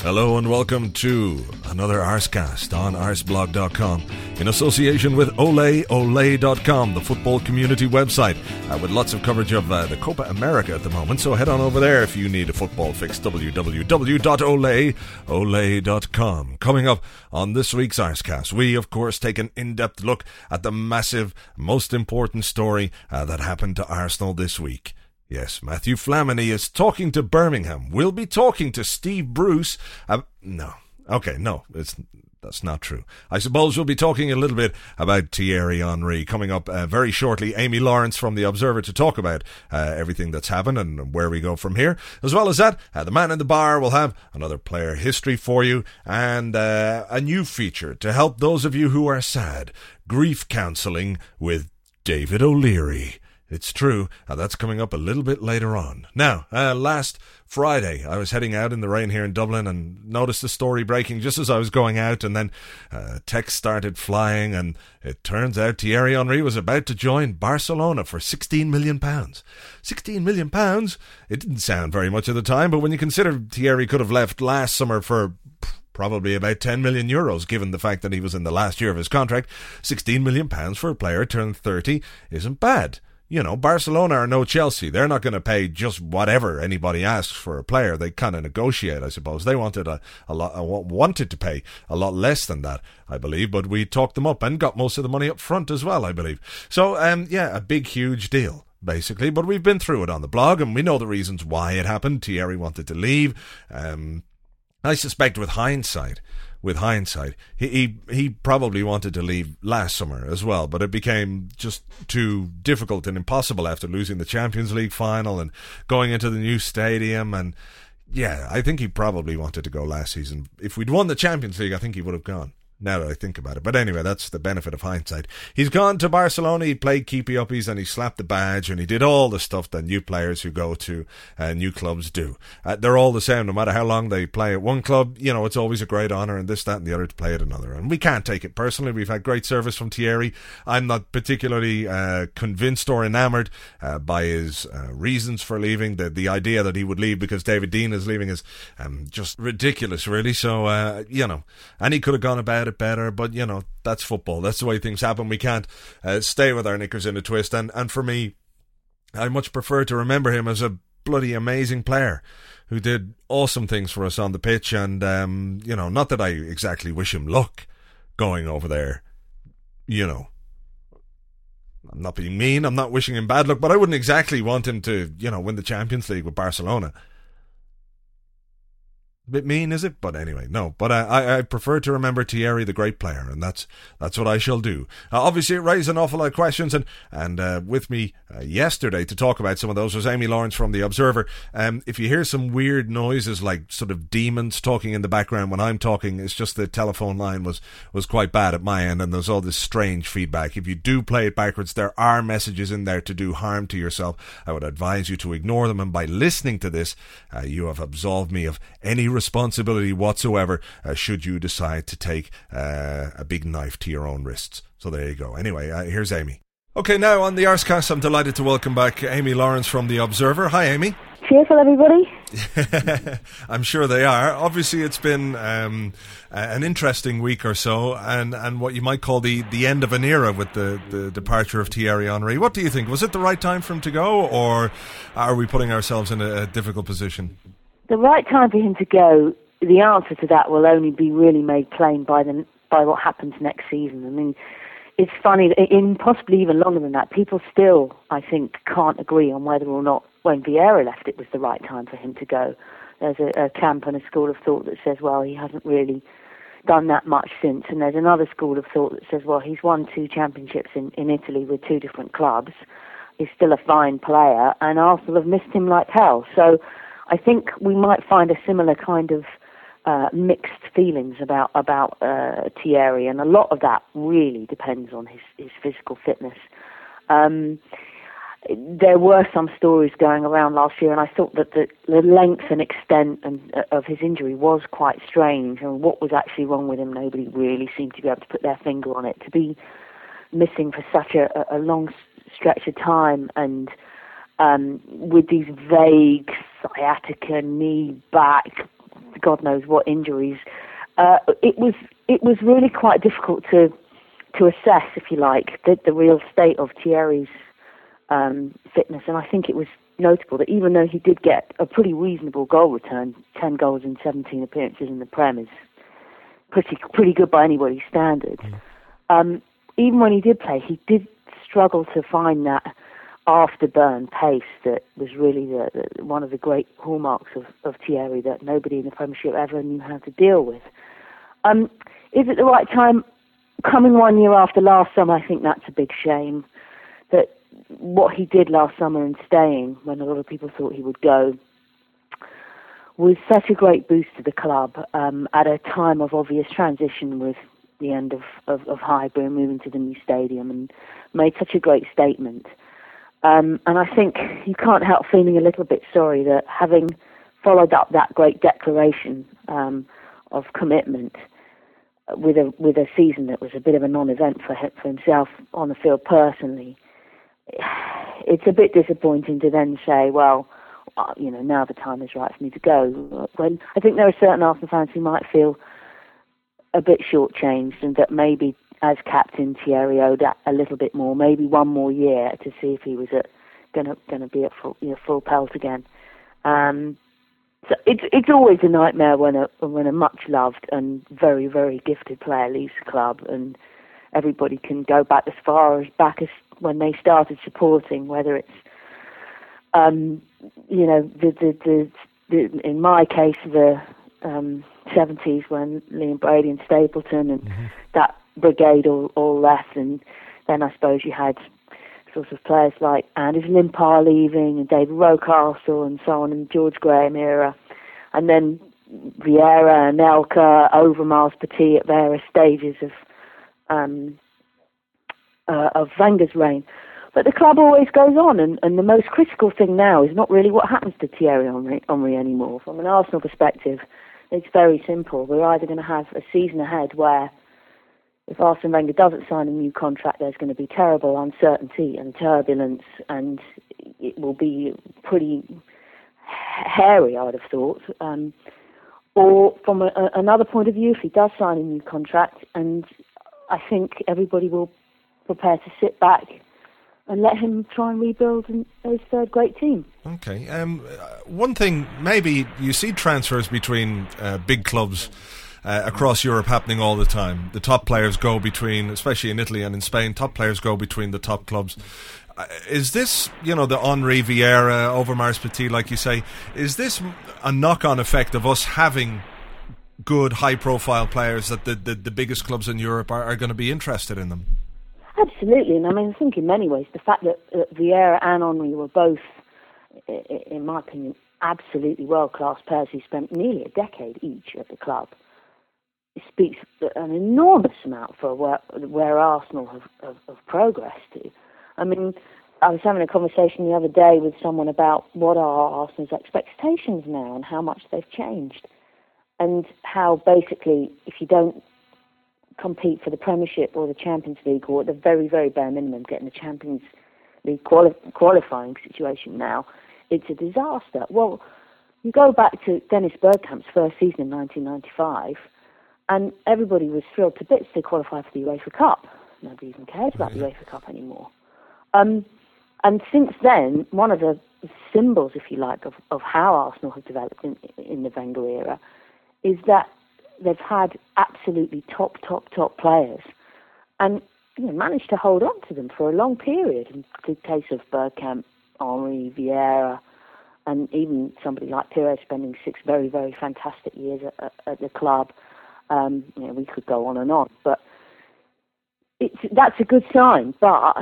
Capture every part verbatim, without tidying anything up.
Hello and welcome to another Arscast on arsblog dot com in association with ole ole dot com, the football community website, uh, with lots of coverage of uh, the Copa America at the moment. So head on over there if you need a football fix, w w w dot ole ole dot com. Coming up on this week's Arscast, we of course take an in-depth look at the massive, most important story uh, that happened to Arsenal this week. Yes, Matthew Flamini is talking to Birmingham. We'll be talking to Steve Bruce. Uh, no. Okay, no, it's that's not true. I suppose we'll be talking a little bit about Thierry Henry. Coming up uh, very shortly, Amy Lawrence from The Observer to talk about uh, everything that's happened and where we go from here. As well as that, uh, the man in the bar will have another player history for you and uh, a new feature to help those of you who are sad. Grief counselling with David O'Leary. It's true, and that's coming up a little bit later on. Now, uh, last Friday, I was heading out in the rain here in Dublin and noticed the story breaking just as I was going out, and then uh, text started flying, and it turns out Thierry Henry was about to join Barcelona for sixteen million pounds. sixteen million pounds? It didn't sound very much at the time, but when you consider Thierry could have left last summer for probably about ten million euros, given the fact that he was in the last year of his contract, sixteen million pounds for a player turned thirty isn't bad. You know, Barcelona are no Chelsea. They're not going to pay just whatever anybody asks for a player. They kind of negotiate, I suppose. They wanted a, a lot, a, wanted to pay a lot less than that, I believe, but we talked them up and got most of the money up front as well, I believe. So, um, yeah, a big, huge deal, basically. But we've been through it on the blog, and we know the reasons why it happened. Thierry wanted to leave. Um, I suspect with hindsight, with hindsight, he, he he probably wanted to leave last summer as well, but it became just too difficult and impossible after losing the Champions League final and going into the new stadium. And yeah, I think he probably wanted to go last season. If we'd won the Champions League, I think he would have gone, now that I think about it. But anyway, that's the benefit of hindsight. He's gone to Barcelona, he played keepy-uppies and he slapped the badge and he did all the stuff that new players who go to uh, new clubs do. Uh, they're all the same, no matter how long they play at one club. You know, it's always a great honour and this, that and the other to play at another. And we can't take it personally. We've had great service from Thierry. I'm not particularly uh, convinced or enamoured uh, by his uh, reasons for leaving. The, the idea that he would leave because David Dean is leaving is um, just ridiculous, really. So, uh, you know, and he could have gone about it better, but you know, that's football. That's the way things happen. We can't uh, stay with our knickers in a twist, and, and for me, I much prefer to remember him as a bloody amazing player who did awesome things for us on the pitch. And um, you know, not that I exactly wish him luck going over there, you know, I'm not being mean, I'm not wishing him bad luck, but I wouldn't exactly want him to, you know, win the Champions League with Barcelona. A bit mean, is it? But anyway, no. But uh, I, I prefer to remember Thierry, the great player, and that's that's what I shall do. Uh, obviously, it raised an awful lot of questions, and and uh, with me uh, yesterday to talk about some of those was Amy Lawrence from The Observer. Um, if you hear some weird noises, like sort of demons talking in the background when I'm talking, it's just the telephone line was, was quite bad at my end, and there's all this strange feedback. If you do play it backwards, there are messages in there to do harm to yourself. I would advise you to ignore them, and by listening to this, uh, you have absolved me of any responsibility whatsoever uh, should you decide to take uh, a big knife to your own wrists. So there you go. Anyway, uh, here's Amy. Okay, now on the Arscast, I'm delighted to welcome back Amy Lawrence from The Observer. Hi, Amy. Cheerful, everybody. I'm sure they are. Obviously, it's been um, an interesting week or so, and, and what you might call the, the end of an era with the, the departure of Thierry Henry. What do you think? Was it the right time for him to go, or are we putting ourselves in a, a difficult position? The right time for him to go, the answer to that will only be really made plain by the, by what happens next season. I mean, it's funny, in possibly even longer than that, people still, I think, can't agree on whether or not when Vieira left it was the right time for him to go. There's a, a camp and a school of thought that says, well, he hasn't really done that much since. And there's another school of thought that says, well, he's won two championships in, in Italy with two different clubs. He's still a fine player, and Arsenal have missed him like hell. So I think we might find a similar kind of uh, mixed feelings about about uh, Thierry, and a lot of that really depends on his, his physical fitness. Um, there were some stories going around last year, and I thought that the, the length and extent and, uh, of his injury was quite strange, and what was actually wrong with him, nobody really seemed to be able to put their finger on it. To be missing for such a, a long stretch of time, and um, with these vague sciatica, knee, back, God knows what injuries. Uh, it was it was really quite difficult to to assess, if you like, the, the real state of Thierry's um, fitness. And I think it was notable that even though he did get a pretty reasonable goal return, ten goals in seventeen appearances in the Prem is pretty pretty good by anybody's standards. Mm. Um, even when he did play, he did struggle to find that afterburn pace that was really the, the, one of the great hallmarks of, of Thierry that nobody in the Premiership ever knew how to deal with. Um, is it the right time? Coming one year after last summer, I think that's a big shame. That what he did last summer and staying when a lot of people thought he would go was such a great boost to the club um, at a time of obvious transition with the end of, of, of Highbury moving to the new stadium, and made such a great statement. Um, and I think you can't help feeling a little bit sorry that having followed up that great declaration um, of commitment with a with a season that was a bit of a non-event for him, for himself on the field personally, it's a bit disappointing to then say, well, uh, you know, now the time is right for me to go. When I think there are certain Arsenal fans who might feel a bit shortchanged, and that maybe as captain Thierry owed a little bit more, maybe one more year to see if he was going to going to be at full, you know, full pelt again. Um, so it's it's always a nightmare when a when a much loved and very very gifted player leaves the club, and everybody can go back as far as back as when they started supporting, whether it's um, you know the the, the the in my case the um, seventies when Liam Brady and Stapleton and mm-hmm. that brigade all, all left, and then I suppose you had sort of players like Anders Limpar leaving and David Rocastle and so on, and George Graham era, and then Vieira, Anelka, Overmars, Petit at various stages of um, uh, of Wenger's reign. But the club always goes on, and, and the most critical thing now is not really what happens to Thierry Henry, Henry anymore. From an Arsenal perspective, it's very simple. We're either going to have a season ahead where if Arsene Wenger doesn't sign a new contract, there's going to be terrible uncertainty and turbulence, and it will be pretty hairy, I would have thought. Um, or from a, a, another point of view, if he does sign a new contract, and I think everybody will prepare to sit back and let him try and rebuild his third great team. Okay. Um, one thing, maybe you see transfers between uh, big clubs Uh, across Europe happening all the time. The top players go between, especially in Italy and in Spain, top players go between the top clubs. Uh, is this, you know, the Henry, Vieira, Overmars, Petit, like you say, is this a knock-on effect of us having good, high-profile players that the, the, the biggest clubs in Europe are, are going to be interested in them? Absolutely, and I mean, I think in many ways the fact that uh, Vieira and Henry were both, in my opinion, absolutely world-class players who spent nearly a decade each at the club, speaks an enormous amount for where, where Arsenal have, have, have progressed to. I mean, I was having a conversation the other day with someone about what are Arsenal's expectations now and how much they've changed, and how basically if you don't compete for the Premiership or the Champions League, or at the very, very bare minimum getting the Champions League quali- qualifying situation now, it's a disaster. Well, you go back to Dennis Bergkamp's first season in nineteen ninety-five, and everybody was thrilled to bits to qualify for the UEFA Cup. Nobody even cares about the UEFA Cup anymore. Um, and since then, one of the symbols, if you like, of, of how Arsenal have developed in, in the Wenger era is that they've had absolutely top, top, top players, and you know, managed to hold on to them for a long period. In the case of Bergkamp, Henry, Vieira, and even somebody like Pires spending six very, very fantastic years at, at, at the club. Um, you know, we could go on and on, but it's, that's a good sign. But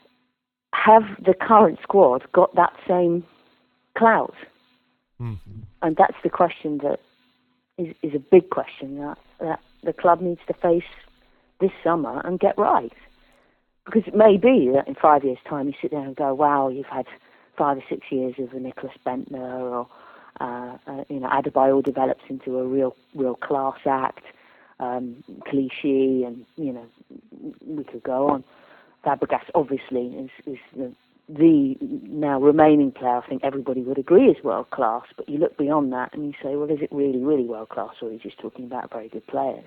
have the current squad got that same clout? Mm-hmm. And that's the question that is, is a big question that, that the club needs to face this summer and get right. Because it may be that in five years' time you sit there and go, wow, you've had five or six years of a Nicholas Bentner, or Uh, uh, you know, Adebayor develops into a real, real class act. Um, Clichy, and you know, we could go on. Fabregas obviously is, is the the now remaining player I think everybody would agree is world class, but you look beyond that and you say, well, is it really, really world class, or are you just talking about very good players?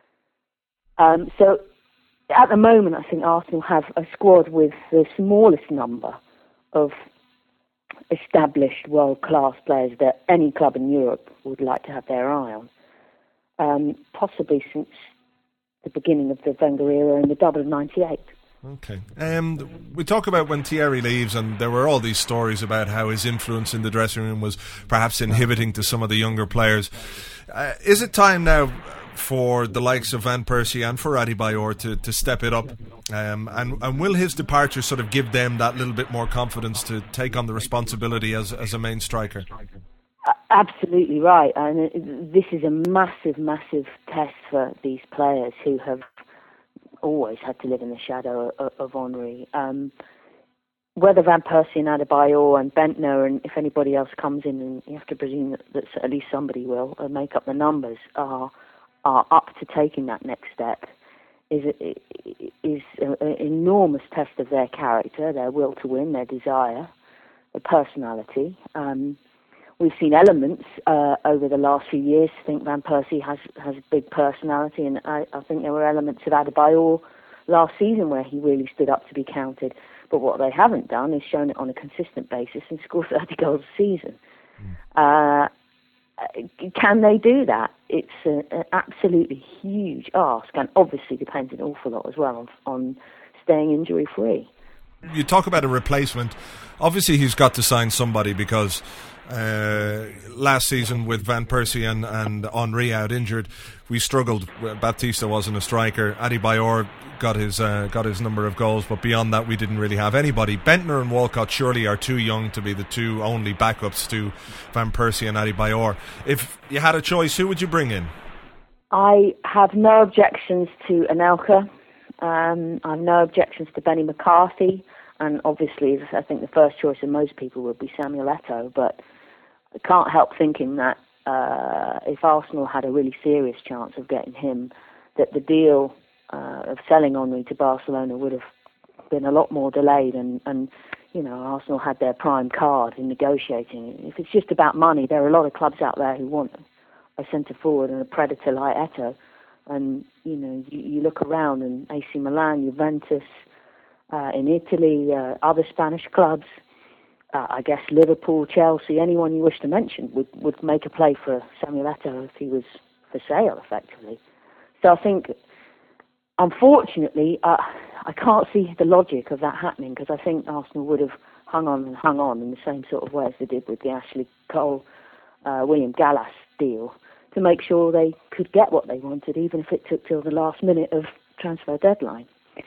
Um, so at the moment, I think Arsenal have a squad with the smallest number of established world class players that any club in Europe would like to have their eye on, um, possibly since the beginning of the Wenger era in the double of ninety-eight. Okay. Um, we talk about when Thierry leaves, and there were all these stories about how his influence in the dressing room was perhaps inhibiting to some of the younger players. Uh, is it time now for the likes of Van Persie and for Adebayor to, to step it up? Um, and, and will his departure sort of give them that little bit more confidence to take on the responsibility as, as a main striker? Absolutely right. And this is a massive, massive test for these players who have always had to live in the shadow of, of Henry. Um, whether Van Persie and Adebayor and Bentner, and if anybody else comes in, and you have to presume that, that at least somebody will uh, make up the numbers, are are up to taking that next step, is is an enormous test of their character, their will to win, their desire, their personality. Um, We've seen elements uh, over the last few years. I think Van Persie has has a big personality, and I, I think there were elements of Adebayor last season where he really stood up to be counted. But what they haven't done is shown it on a consistent basis and score thirty goals a season. Mm. Uh, can they do that? It's a, an absolutely huge ask, and obviously depends an awful lot as well on, on staying injury-free. You talk about a replacement. Obviously, he's got to sign somebody because uh, last season with Van Persie and, and Henry out injured, we struggled. Baptista wasn't a striker. Adebayor got his uh, got his number of goals, but beyond that, we didn't really have anybody. Bentner and Walcott surely are too young to be the two only backups to Van Persie and Adebayor. If you had a choice, who would you bring in? I have no objections to Anelka. Um, I have no objections to Benny McCarthy, and obviously I think the first choice of most people would be Samuel Eto'o, but I can't help thinking that uh, if Arsenal had a really serious chance of getting him, that the deal uh, of selling Henry to Barcelona would have been a lot more delayed, and, and you know, Arsenal had their prime card in negotiating. If it's just about money, there are a lot of clubs out there who want a centre-forward and a predator like Eto'o. And, you know, you, you look around and A C Milan, Juventus, uh, in Italy, uh, other Spanish clubs, uh, I guess Liverpool, Chelsea, anyone you wish to mention would, would make a play for Samuel Eto'o if he was for sale, effectively. So I think, unfortunately, uh, I can't see the logic of that happening, because I think Arsenal would have hung on and hung on in the same sort of way as they did with the Ashley Cole, uh, William Gallas deal, to make sure they could get what they wanted, even if it took till the last minute of transfer deadline.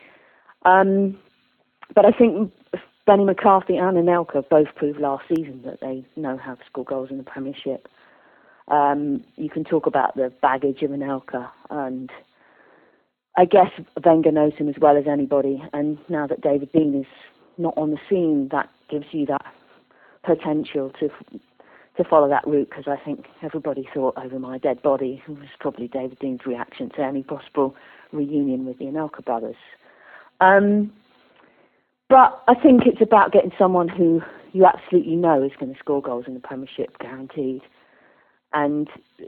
Um, but I think Benny McCarthy and Anelka both proved last season that they know how to score goals in the Premiership. Um, you can talk about the baggage of Anelka, and I guess Wenger knows him as well as anybody, and now that David Dein is not on the scene, that gives you that potential to to follow that route, because I think everybody thought over my dead body. It was probably David Dein's reaction to any possible reunion with the Anelka brothers. Um, but I think it's about getting someone who you absolutely know is going to score goals in the Premiership, guaranteed. And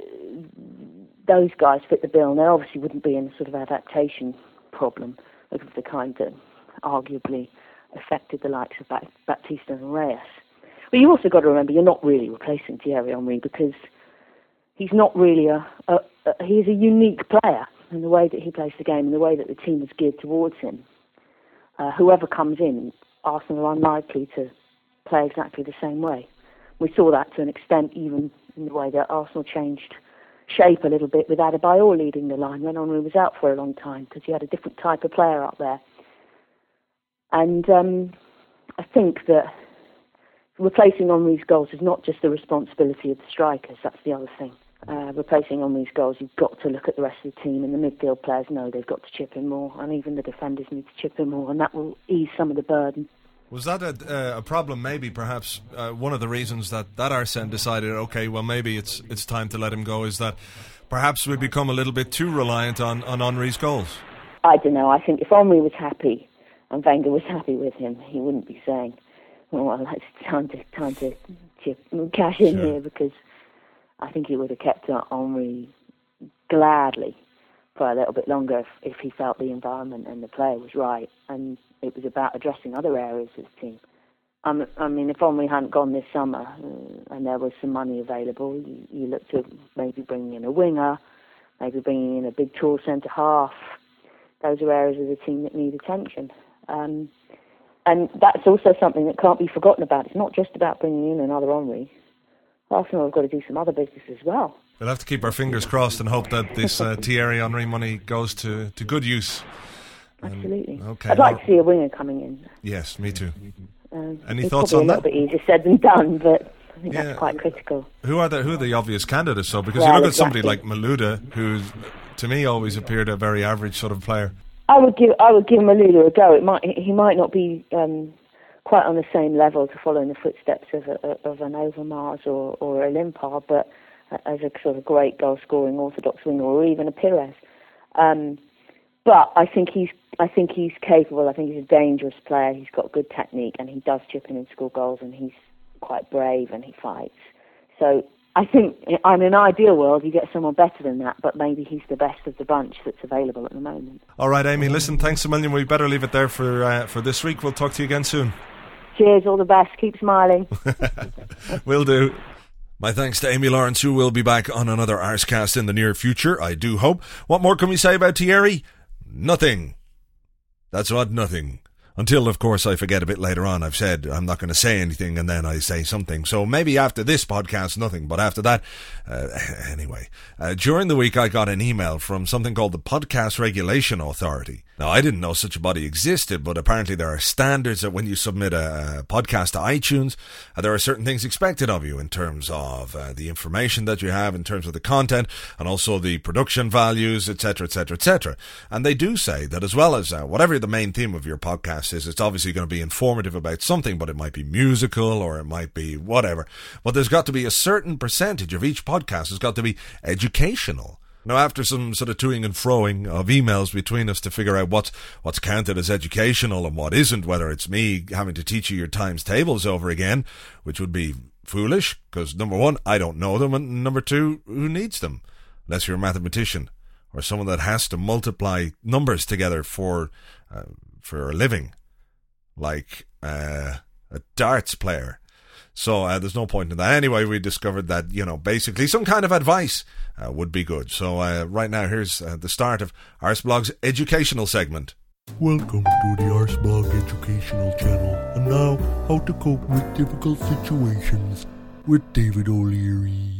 those guys fit the bill, and there obviously wouldn't be any sort of adaptation problem of the kind that arguably affected the likes of Baptista and Reyes. But you've also got to remember, you're not really replacing Thierry Henry, because he's not really a, a, a he's a unique player in the way that he plays the game and the way that the team is geared towards him. Uh, whoever comes in, Arsenal are unlikely to play exactly the same way. We saw that to an extent even in the way that Arsenal changed shape a little bit with Adebayor leading the line when Henry was out for a long time, because he had a different type of player up there. And um, I think that replacing Henry's goals is not just the responsibility of the strikers, that's the other thing. Uh, replacing Henry's goals, you've got to look at the rest of the team, and the midfield players know they've got to chip in more, and even the defenders need to chip in more, and that will ease some of the burden. Was that a, uh, a problem, maybe, perhaps, uh, one of the reasons that, that Arsene decided, okay, well, maybe it's it's time to let him go, is that perhaps we become a little bit too reliant on, on Henry's goals? I don't know. I think if Henry was happy and Wenger was happy with him, he wouldn't be saying well, it's time to time to, to cash in Sure. here, because I think he would have kept Henry gladly for a little bit longer if, if he felt the environment and the player was right, and it was about addressing other areas of the team. Um, I mean, if Henry hadn't gone this summer uh, and there was some money available, you, you looked at maybe bringing in a winger, maybe bringing in a big tall centre half. Those are areas of the team that need attention. Um, and that's also something that can't be forgotten about. It's not just about bringing in another Henry. Arsenal have got to do some other business as well. We'll have to keep our fingers crossed and hope that this uh, Thierry Henry money goes to, to good use. Absolutely. Um, okay, I'd like well, to see a winger coming in. Yes, me too. Um, Any it's thoughts probably on a that? little bit easier said than done, but I think Yeah. that's quite critical. Who are the who are the obvious candidates? So because Well, you look at somebody exactly. like Malouda, who to me always appeared a very average sort of player. I would give I would give Malouda a go. It might he might not be um, quite on the same level to follow in the footsteps of a, of an Overmars or or a Limpar, but as a sort of great goal scoring orthodox winger, or even a Pires. Um, but I think he's I think he's capable. I think he's a dangerous player. He's got good technique, and he does chip in and score goals, and he's quite brave and he fights. So I think in an ideal world you get someone better than that, but maybe he's the best of the bunch that's available at the moment. All right, Amy, listen, thanks a million. We better leave it there for uh, for this week. We'll talk to you again soon. Cheers, all the best. Keep smiling. Will do. My thanks to Amy Lawrence, who will be back on another Arscast in the near future, I do hope. What more can we say about Thierry? Nothing. That's what, nothing. Until, of course, I forget a bit later on. I've said I'm not going to say anything, and then I say something. So maybe after this podcast, nothing. But after that, uh, anyway. Uh, during the week, I got an email from something called the Podcast Regulation Authority. Now, I didn't know such a body existed, but apparently there are standards that when you submit a, a podcast to iTunes, uh, there are certain things expected of you in terms of uh, the information that you have, in terms of the content, and also the production values, et cetera, et cetera, et cetera. And they do say that as well as uh, whatever the main theme of your podcast is, it's obviously going to be informative about something, but it might be musical or it might be whatever. But there's got to be a certain percentage of each podcast has got to be educational. Now, after some sort of toing and froing of emails between us to figure out what's what's counted as educational and what isn't, whether it's me having to teach you your times tables over again, which would be foolish, because number one, I don't know them, and number two, who needs them? Unless you're a mathematician or someone that has to multiply numbers together for uh, for a living, like uh, a darts player. So uh, there's no point in that. Anyway, we discovered that, you know, basically some kind of advice uh, would be good. So uh, right now, here's uh, the start of Arseblog's educational segment. Welcome to the Arseblog Educational Channel. And now, how to cope with difficult situations with David O'Leary.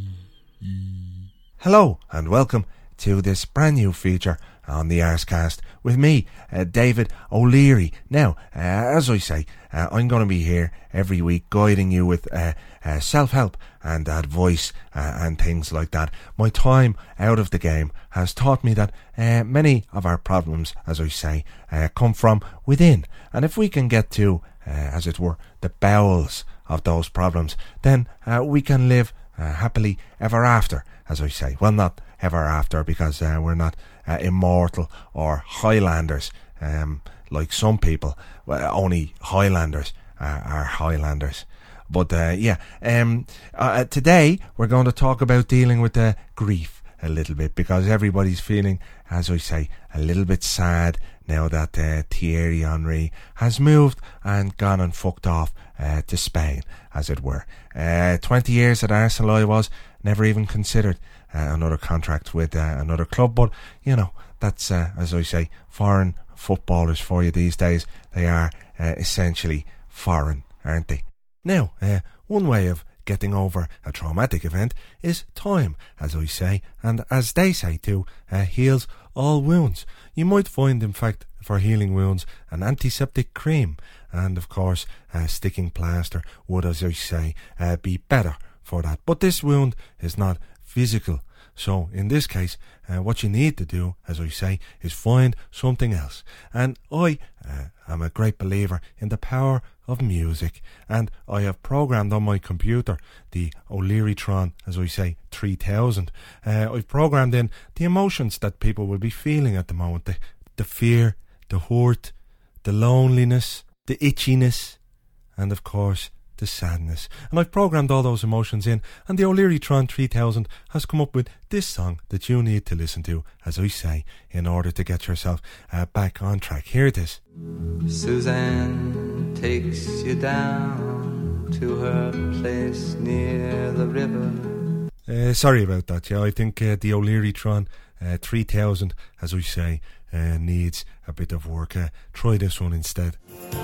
Hello and welcome to this brand new feature on the Arscast with me, uh, David O'Leary. Now, uh, as I say, uh, I'm going to be here every week guiding you with uh, uh, self-help and advice uh, and things like that. My time out of the game has taught me that uh, many of our problems, as I say, uh, come from within. And if we can get to, uh, as it were, the bowels of those problems, then uh, we can live uh, happily ever after, as I say. Well, not ever after, because uh, we're not uh, immortal or Highlanders, um, like some people. Well, only Highlanders are, are Highlanders. But uh, yeah, um, uh, today we're going to talk about dealing with uh, grief a little bit, because everybody's feeling, as I say, a little bit sad now that uh, Thierry Henry has moved and gone and fucked off uh, to Spain, as it were. Uh, twenty years at Arsenal I was, never even considered uh, another contract with uh, another club, but you know, that's uh, as I say, foreign footballers for you these days. They are uh, essentially foreign, aren't they? Now, uh, one way of getting over a traumatic event is time, as I say, and as they say too, uh, heals all wounds. You might find, in fact, for healing wounds, an antiseptic cream, and of course, a sticking plaster would, as I say, uh, be better for that. But this wound is not physical. So in this case, uh, what you need to do, as I say, is find something else. And I uh, am a great believer in the power of music, and I have programmed on my computer the O'Learytron, as I say, three thousand. Uh, I've programmed in the emotions that people will be feeling at the moment: the, the fear, the hurt, the loneliness, the itchiness, and of course the sadness. And I've programmed all those emotions in, and the O'Leary Tron three thousand has come up with this song that you need to listen to, as I say, in order to get yourself uh, back on track. Here it is. Suzanne takes you down to her place near the river. Uh, sorry about that, yeah. I think uh, the O'Leary Tron uh, three thousand, as we say, uh, needs a bit of work. Uh, try this one instead.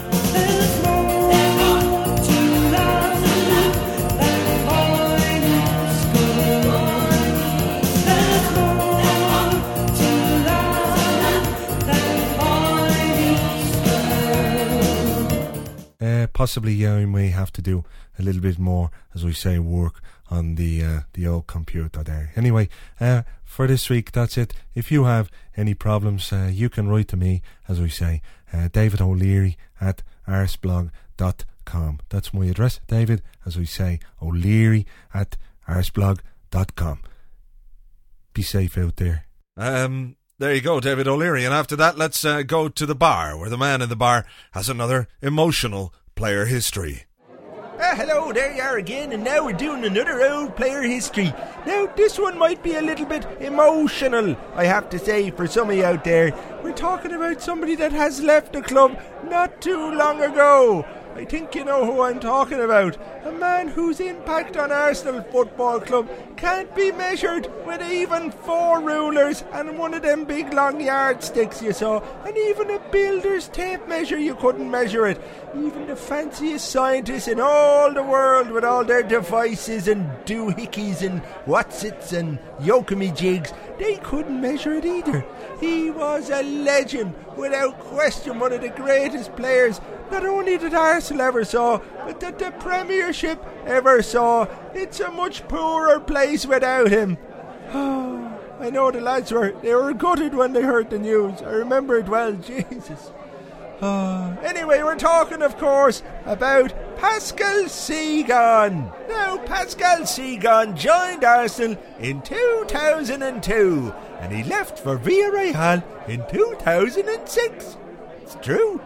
Uh, possibly, yeah, we may have to do a little bit more, as we say, work on the uh, the old computer there. Anyway, uh, for this week, that's it. If you have any problems, uh, you can write to me, as we say, uh, David O'Leary at arsblog dot com. That's my address, David, as we say, O'Leary at arsblog dot com. Be safe out there. Um... There you go, David O'Leary. And after that, let's uh, go to the bar, where the man in the bar has another emotional player history. Ah, hello, there you are again, and now we're doing another old player history. Now, this one might be a little bit emotional, I have to say, for some of you out there. We're talking about somebody that has left the club not too long ago. I think you know who I'm talking about. A man whose impact on Arsenal Football Club can't be measured with even four rulers and one of them big long yardsticks you saw, and even a builder's tape measure you couldn't measure it. Even the fanciest scientists in all the world with all their devices and doohickeys and whatsits and yokami jigs, they couldn't measure it either. He was a legend, without question one of the greatest players not only that Arsenal ever saw, but that the Premiership ever saw. It's a much poorer place without him. Oh, I know the lads were, they were gutted when they heard the news. I remember it well, Jesus. Oh. Anyway, we're talking, of course, about Pascal Cygan. Now, Pascal Cygan joined Arsenal in two thousand two, and he left for Villarreal in two thousand six. It's true.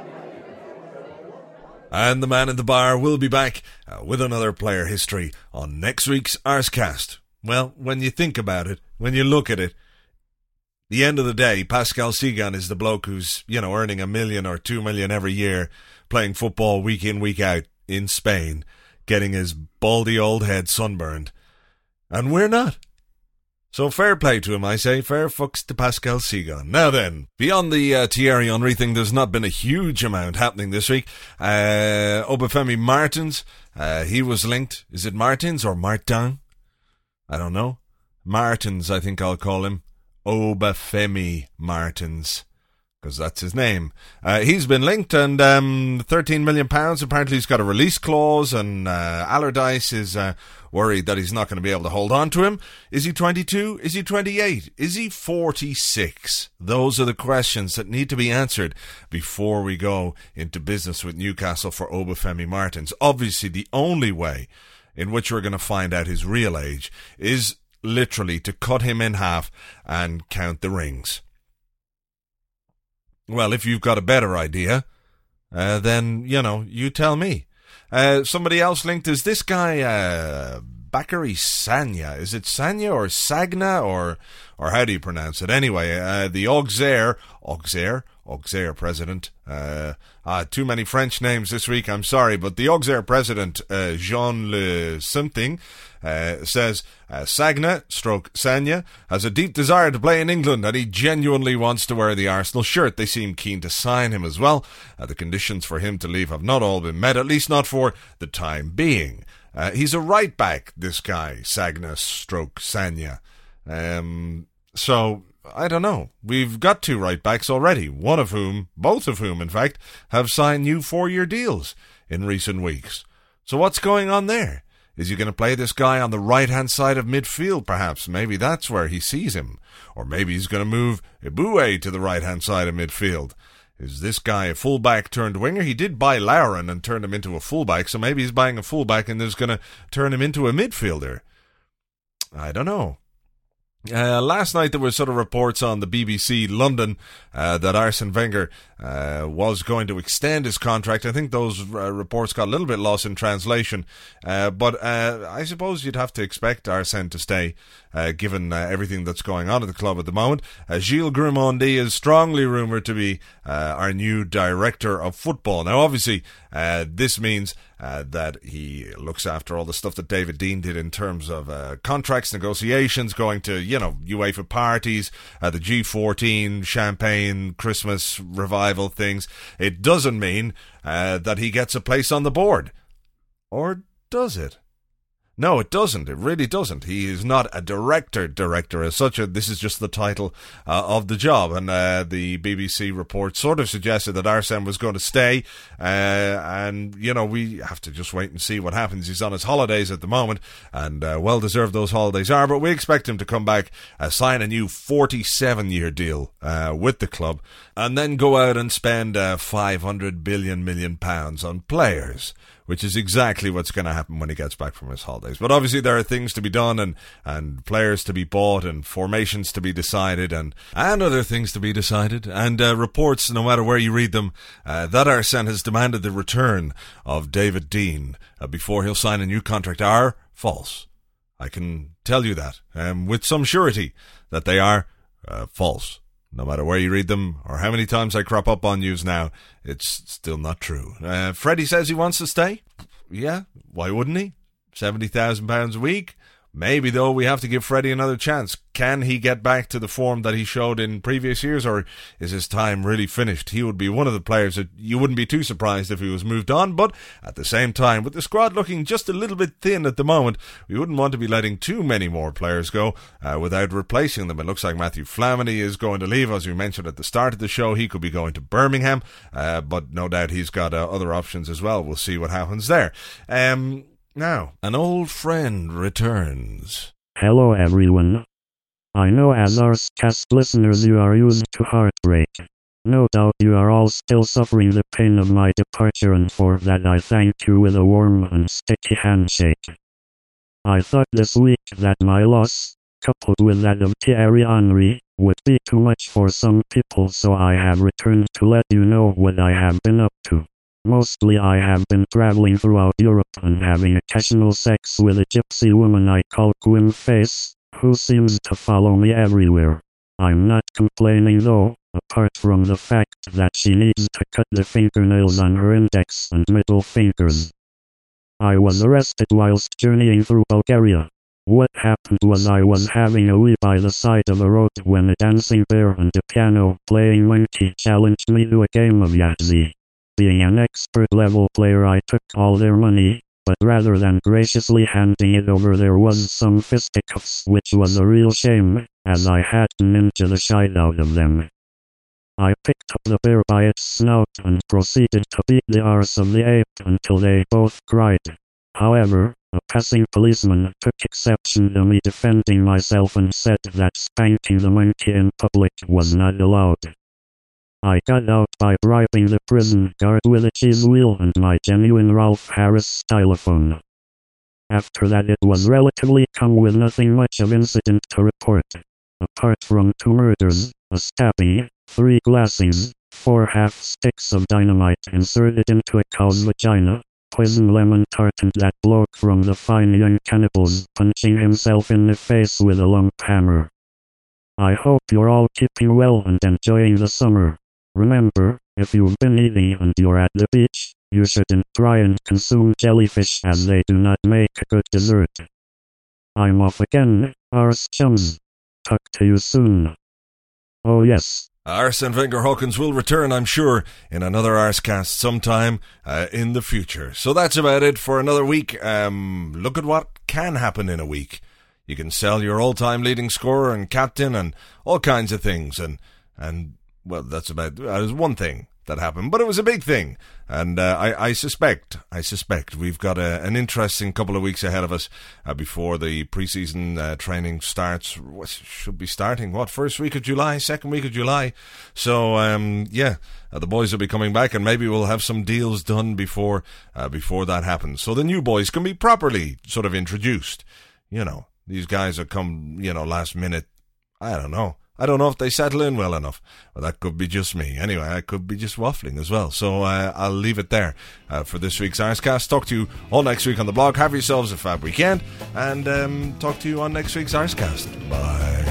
And the man in the bar will be back uh, with another player history on next week's Arscast. Well, when you think about it, when you look at it, the end of the day, Pascal Cygan is the bloke who's, you know, earning a million or two million every year, playing football week in, week out in Spain, getting his baldy old head sunburned. And we're not. So fair play to him, I say. Fair fucks to Pascal Cygan. Now then, beyond the uh, Thierry Henry thing, there's not been a huge amount happening this week. Uh, Obafemi Martins, uh, he was linked. Is it Martins or Martin? I don't know. Martins, I think I'll call him. Obafemi Martins, because that's his name. Uh, he's been linked, and um, thirteen million pounds. Apparently he's got a release clause, and uh, Allardyce is uh, worried that he's not going to be able to hold on to him. Is he twenty-two? Is he twenty-eight? Is he forty-six? Those are the questions that need to be answered before we go into business with Newcastle for Obafemi Martins. Obviously, the only way in which we're going to find out his real age is literally to cut him in half and count the rings. Well, if you've got a better idea, uh, then, you know, you tell me. Uh, somebody else linked is this guy, uh, Bakary Sagna. Is it Sagna or Sagna or or how do you pronounce it? Anyway, uh, the Auxerre, Auxerre, Auxerre president. Uh, uh, too many French names this week, I'm sorry, but the Auxerre president, uh, Jean Le something, uh, says uh, Sagna, stroke Sagna, has a deep desire to play in England and he genuinely wants to wear the Arsenal shirt. They seem keen to sign him as well. Uh, the conditions for him to leave have not all been met, at least not for the time being. Uh, he's a right back, this guy, Sagna, stroke Sagna. Um, so, I don't know. We've got two right backs already, one of whom, both of whom, in fact, have signed new four-year deals in recent weeks. So what's going on there? Is he going to play this guy on the right-hand side of midfield, perhaps? Maybe that's where he sees him. Or maybe he's going to move Eboué to the right-hand side of midfield. Is this guy a fullback turned winger? He did buy Lauren and turned him into a fullback, so maybe he's buying a fullback and is going to turn him into a midfielder. I don't know. Uh, last night there were sort of reports on the B B C London uh, that Arsene Wenger uh, was going to extend his contract. I think those uh, reports got a little bit lost in translation, uh, but uh, I suppose you'd have to expect Arsene to stay, uh, given uh, everything that's going on at the club at the moment. Uh, Gilles Grimaldi is strongly rumoured to be uh, our new director of football. Now, obviously, uh, this means Uh, that he looks after all the stuff that David Dean did in terms of uh, contracts, negotiations, going to, you know, UEFA parties, uh, the G fourteen, champagne, Christmas revival things. It doesn't mean uh, that he gets a place on the board. Or does it? No, it doesn't. It really doesn't. He is not a director director as such. This is just the title uh, of the job. And uh, the B B C report sort of suggested that Arsene was going to stay. Uh, and, you know, we have to just wait and see what happens. He's on his holidays at the moment, and uh, well-deserved those holidays are. But we expect him to come back, uh, sign a new forty-seven-year deal uh, with the club, and then go out and spend uh, five hundred billion million pounds on players, which is exactly what's going to happen when he gets back from his holidays. But obviously there are things to be done, and, and players to be bought, and formations to be decided, and, and other things to be decided. And uh, reports, no matter where you read them, uh, that Arsene has demanded the return of David Dean uh, before he'll sign a new contract are false. I can tell you that, um, with some surety, that they are uh, false. No matter where you read them, or how many times I crop up on news now, it's still not true. Uh, Freddie says he wants to stay. Yeah, why wouldn't he? seventy thousand pounds a week. Maybe, though, we have to give Freddie another chance. Can he get back to the form that he showed in previous years, or is his time really finished? He would be one of the players that you wouldn't be too surprised if he was moved on, but at the same time, with the squad looking just a little bit thin at the moment, we wouldn't want to be letting too many more players go uh, without replacing them. It looks like Matthew Flamini is going to leave, as we mentioned at the start of the show. He could be going to Birmingham, uh, but no doubt he's got uh, other options as well. We'll see what happens there. Um... Now, an old friend returns. Hello everyone. I know as Arscast listeners you are used to heartbreak. No doubt you are all still suffering the pain of my departure, and for that I thank you with a warm and sticky handshake. I thought this week that my loss, coupled with that of Thierry Henry, would be too much for some people, so I have returned to let you know what I have been up to. Mostly I have been traveling throughout Europe and having occasional sex with a gypsy woman I call Quim Face, who seems to follow me everywhere. I'm not complaining though, apart from the fact that she needs to cut the fingernails on her index and middle fingers. I was arrested whilst journeying through Bulgaria. What happened was I was having a wee by the side of a road when a dancing bear and a piano-playing monkey challenged me to a game of Yahtzee. Being an expert-level player, I took all their money, but rather than graciously handing it over there was some fisticuffs, which was a real shame, as I had to ninja the shite out of them. I picked up the bear by its snout and proceeded to beat the arse of the ape until they both cried. However, a passing policeman took exception to me defending myself and said that spanking the monkey in public was not allowed. I got out by bribing the prison guard with a cheese wheel and my genuine Ralph Harris stylophone. After that it was relatively calm with nothing much of incident to report. Apart from two murders, a stabbing, three glassings, four half sticks of dynamite inserted into a cow's vagina, poison lemon tart, and that bloke from the Fine Young Cannibals punching himself in the face with a lump hammer. I hope you're all keeping well and enjoying the summer. Remember, if you've been eating and you're at the beach, you shouldn't try and consume jellyfish as they do not make a good dessert. I'm off again, Ars chums. Talk to you soon. Oh yes. Arsene Wenger Hawkins will return, I'm sure, in another Arscast sometime uh, in the future. So that's about it for another week. Um, look at what can happen in a week. You can sell your all-time leading scorer and captain and all kinds of things, and and. Well, that's about, that was one thing that happened, but it was a big thing. And uh, I, I suspect, I suspect we've got a, an interesting couple of weeks ahead of us uh, before the preseason uh, training starts. What should be starting, what, first week of July, second week of July? So, um, yeah, uh, the boys will be coming back, and maybe we'll have some deals done before, uh, before that happens. So the new boys can be properly sort of introduced, you know. These guys have come, you know, last minute, I don't know. I don't know if they settle in well enough. Well, that could be just me. Anyway, I could be just waffling as well. So uh, I'll leave it there uh, for this week's Arsecast. Talk to you all next week on the blog. Have yourselves a fab weekend. And um, talk to you on next week's Arsecast. Bye.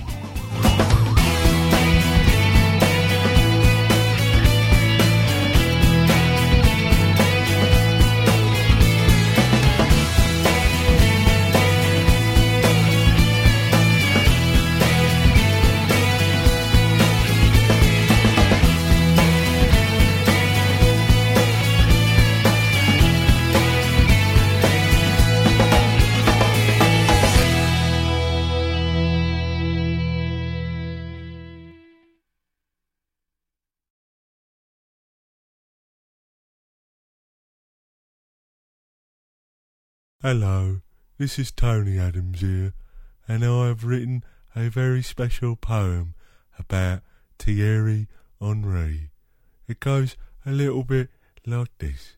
Hello, this is Tony Adams here, and I have written a very special poem about Thierry Henry. It goes a little bit like this.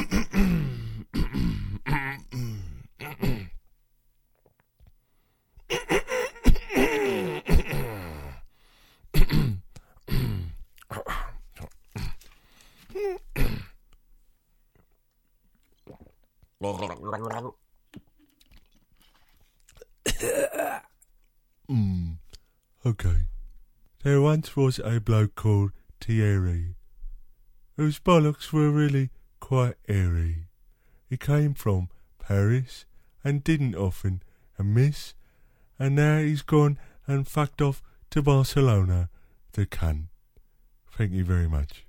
mm, okay. There once was a bloke called Thierry, whose bollocks were really quite airy. He came from Paris and didn't often miss, and now he's gone and fucked off to Barcelona, the cunt. Thank you very much.